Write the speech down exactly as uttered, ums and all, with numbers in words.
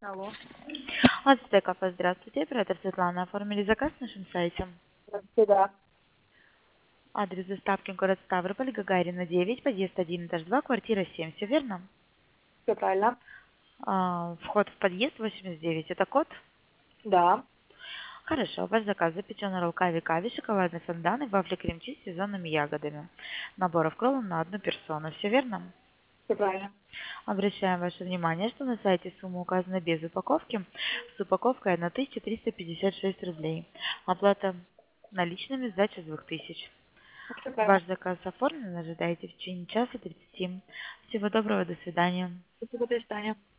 Алло. От Стекова, здравствуйте. Оператор Светлана. Оформили заказ на нашем сайте. Здравствуйте, да. Адрес доставки город Ставрополь, Гагарина девять, подъезд один, этаж два, квартира семь. Все верно? Все правильно. А, вход в подъезд восемьдесят девять. Это код? Да. Хорошо. Ваш заказ: запеченный ролл кави кави, шоколадный фондан и вафли крем-чиз с сезонными ягодами. Набор кроллов на одну персону. Все верно? Все правильно. Обращаем ваше внимание, что на сайте сумма указана без упаковки. С упаковкой тысяча триста пятьдесят шесть рублей. Оплата наличными, сдача двух тысяч. Все правильно. Ваш заказ оформлен, ожидайте в течение часа тридцати. Всего доброго, до свидания. Спасибо, до свидания.